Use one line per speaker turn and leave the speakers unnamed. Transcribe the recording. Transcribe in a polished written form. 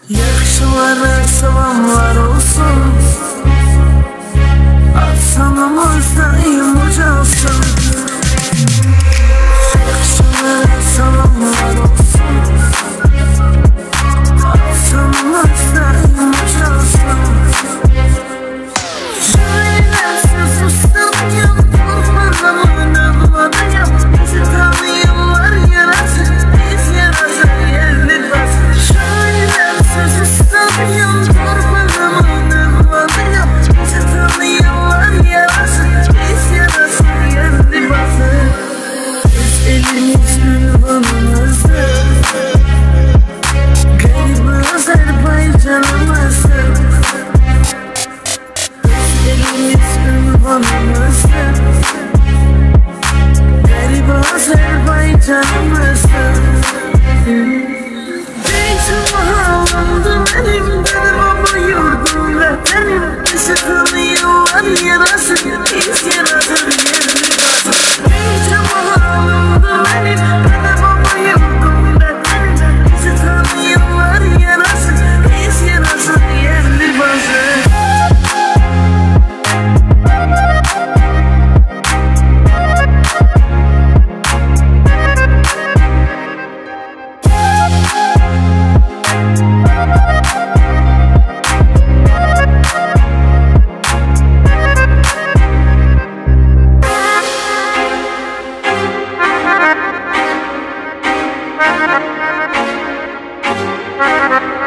Yakışılara salamlar olsun. Atsanamızda yumurcasın. Yakışılara salamlar olsun. Atsanamızda yumurcasın. Söylerse sustum ya, kurbanımın avladıyım. Bizi tanıyorlar yarası, biz yarası yerli bas. Söylerse sustum ya, kurbanımın avladıyım. Bizi tanıyorlar yarası, biz yarası yerli bas. Biz elimiz ünvanımızı, garip Azerbaycanımızı. Elimiz ünvanımızda, garip Azerbaycanımızda. Beytim halamdı benim baba yurdum vatanım. Bizi tanıyorlar yarası, biz yarası yerli bası. Beytim halamdı benim baba yurdum vatanım. Bizi tanıyorlar yarası, biz yarası yerli bası.
Thank you.